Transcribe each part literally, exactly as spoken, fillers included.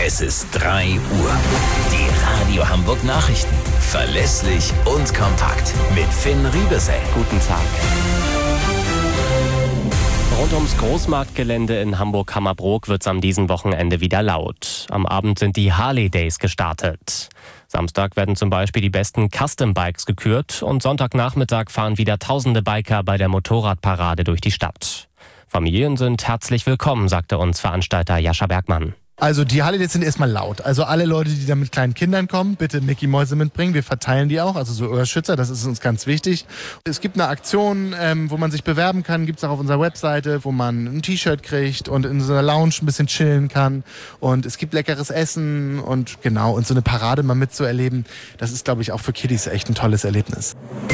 Es ist drei Uhr. Die Radio Hamburg Nachrichten. Verlässlich und kompakt. Mit Finn Riebesell. Guten Tag. Rund ums Großmarktgelände in Hamburg-Hammerbrook wird es am diesem Wochenende wieder laut. Am Abend sind die Harley Days gestartet. Samstag werden zum Beispiel die besten Custom-Bikes gekürt und Sonntagnachmittag fahren wieder tausende Biker bei der Motorradparade durch die Stadt. Familien sind herzlich willkommen, sagte uns Veranstalter Jascha Bergmann. Also die Harley Days sind erstmal laut. Also alle Leute, die da mit kleinen Kindern kommen, bitte Mickey Mäuse mitbringen. Wir verteilen die auch, also so Ohrschützer, das ist uns ganz wichtig. Es gibt eine Aktion, ähm, wo man sich bewerben kann, gibt es auch auf unserer Webseite, wo man ein T-Shirt kriegt und in so einer Lounge ein bisschen chillen kann. Und es gibt leckeres Essen und genau, und so eine Parade mal mitzuerleben, das ist, glaube ich, auch für Kiddies echt ein tolles Erlebnis.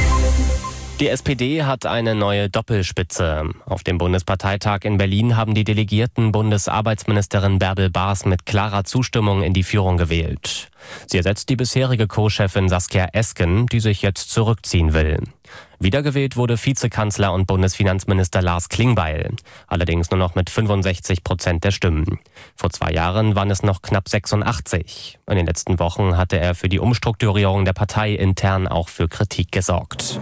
Die S P D hat eine neue Doppelspitze. Auf dem Bundesparteitag in Berlin haben die Delegierten Bundesarbeitsministerin Bärbel Baas mit klarer Zustimmung in die Führung gewählt. Sie ersetzt die bisherige Co-Chefin Saskia Esken, die sich jetzt zurückziehen will. Wiedergewählt wurde Vizekanzler und Bundesfinanzminister Lars Klingbeil, allerdings nur noch mit fünfundsechzig Prozent der Stimmen. Vor zwei Jahren waren es noch knapp sechsundachtzig. In den letzten Wochen hatte er für die Umstrukturierung der Partei intern auch für Kritik gesorgt.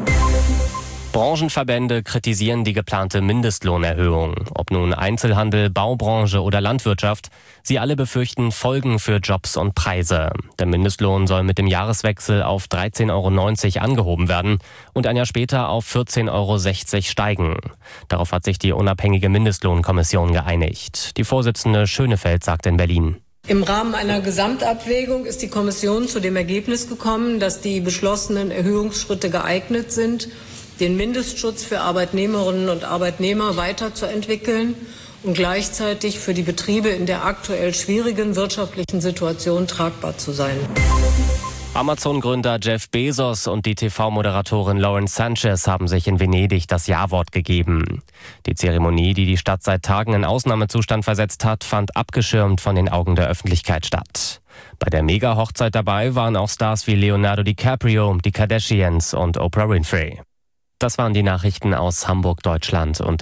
Branchenverbände kritisieren die geplante Mindestlohnerhöhung. Ob nun Einzelhandel, Baubranche oder Landwirtschaft, sie alle befürchten Folgen für Jobs und Preise. Der Mindestlohn soll mit dem Jahreswechsel auf dreizehn Euro neunzig angehoben werden und ein Jahr später auf vierzehn Euro sechzig steigen. Darauf hat sich die unabhängige Mindestlohnkommission geeinigt. Die Vorsitzende Schönefeld sagt in Berlin: Im Rahmen einer Gesamtabwägung ist die Kommission zu dem Ergebnis gekommen, dass die beschlossenen Erhöhungsschritte geeignet sind, den Mindestschutz für Arbeitnehmerinnen und Arbeitnehmer weiterzuentwickeln und gleichzeitig für die Betriebe in der aktuell schwierigen wirtschaftlichen Situation tragbar zu sein. Amazon-Gründer Jeff Bezos und die T V-Moderatorin Lauren Sanchez haben sich in Venedig das Ja-Wort gegeben. Die Zeremonie, die die Stadt seit Tagen in Ausnahmezustand versetzt hat, fand abgeschirmt von den Augen der Öffentlichkeit statt. Bei der Mega-Hochzeit dabei waren auch Stars wie Leonardo DiCaprio, die Kardashians und Oprah Winfrey. Das waren die Nachrichten aus Hamburg, Deutschland und